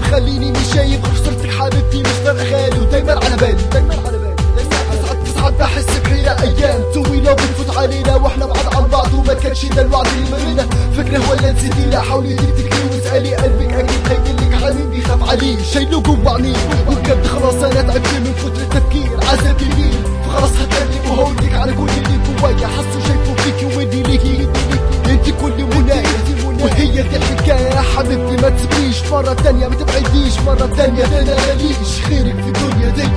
مخليني مش شايف غير صورتك حبيبتي، مش فارقة غالي ودايما على بالي، دايما على بالي. تسعد بحس بحيرة ايام طويلة بتفوت علينا واحنا بعاد عن بعض، وما كانش ده الوعد اللي ما بينا فكرة ولا نسيتي. لا حاولي تفتكري واسألي قلبك اكيد هيقلك حنين بيخاف عليه شايله جوا عينيه. وبجد خلاص انا تعبت من كتر التفكير عذاب كبير، فخلاص هتكلم وهقولك على كل اللي جوايا حاسه شايفه فيكي وادي ليكي انتي كل منايا. وهي دي الحكاية يا حبيبتي ما تسيبنيش مرة تانية، ما تبعديش مرة تانية، ده انا ماليش غيرك في الدنيا دي.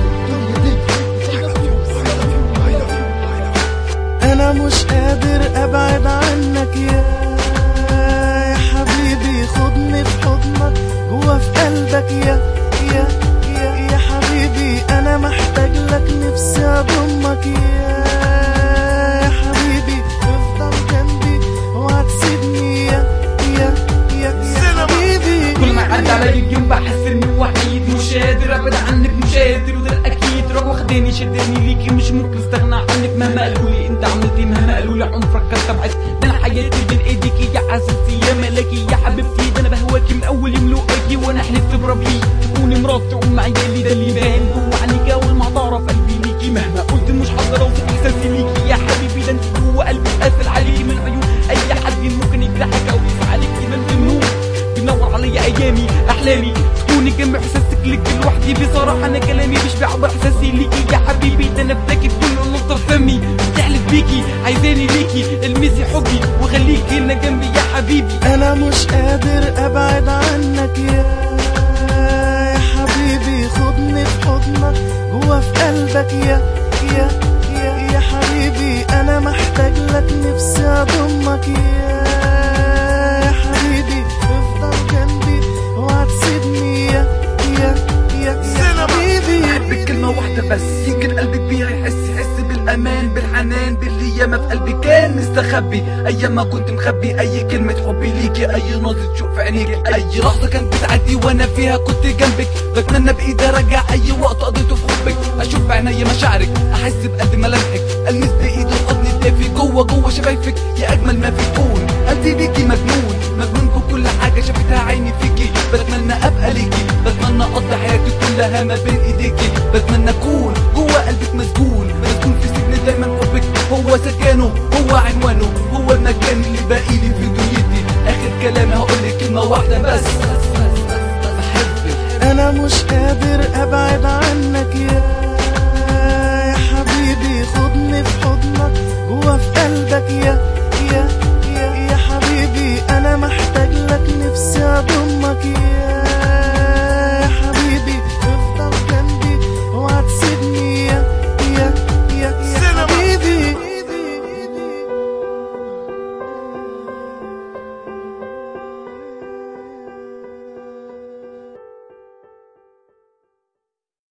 انا مش قادر ابعد عنك يا حبيبي، خدني في حضنك جوا في قلبك يا حبيبي، انا محتاج لك نفسي اضمك يا حبيبي، افضل جنبي وهتسيبني يا حبيبي. كل ما عدى علي اليوم بحس اني وحيد، مش قادر ابعد عنك، مش قادر وده الاكيد. روح واخداني شداني ليكي، مش ممكن استغنى عنك مهما قالولي انت عملتي، مهما قالولي عمرك كتبعت. ده انا حياتي بين ايديكي يا عزيزتي يا ملاكي يا حبيبتي، ده انا بهواكي من اول يوم لقاكي، وانا حلفت بربي تكوني مراتي وام عيالي. ده اللي باين جوا عينيكي اول ما تعرف قلبي ليكي، مهما قلت مش هقدر اوصف احساسي ليكي يا حبيبي. ده انت جوا قلبي قافل عليكي من عيون اي حد ممكن يجرحك او يزعلك. ده انت نور بينور عليا ايامي احلامي، تكوني جنبي احساسك ليك لوحدي. بصراحه انا كلامي مش بيعبر احساسي ليكي يا حبيبي، ده انا بداكي بكل نقطه في فمي، بتحلف بيكي عايزاني ليكي، المسي حبي وخليكي هنا جنبي يا حبيبي. انا مش قادر ابعد عنك يا حبيبي، خدني في حضنك جوا في قلبك يا حبيبي، انا محتاج لك نفسي اضمك يا حبيبي، افضل جنبي وهتسيبني يا حبيبي. بحبك كلمة واحدة بس يمكن قلبك بيها يحس بالامان بالحنان، باللي ياما في قلبي كان مستخبي ايام ما كنت مخبي. اي كلمة حبي ليكي، اي نظرة شوق في عينيكي، اي لحظة كانت بتعدي وانا فيها كنت جنبك. بتمنى بايدي ارجع اي وقت قضيته في حبك، اشوف بعيني مشاعرك، احس بقلبي ملامحك، المس بايدي الحضن الدافي جوا شفايفك يا اجمل ما في الكون. قلبي بيكي مجنون بكل حاجة شافتها عيني فيكي، بتمنى ابقى ليكي، بتمنى اقضي حياتي كلها ما بين ايديكي، بتمنى اكون جوا قلبك مسجون في سجن دايما حبك هو سكانه، هو عنوانه، هو المكان اللي باقيلي في دنيتي. اخر كلامي هقولك كلمة واحدة بس، بحبك. انا مش قادر ابعد عنك يا حبيبي، خدني في حضنك جوا في قلبك يا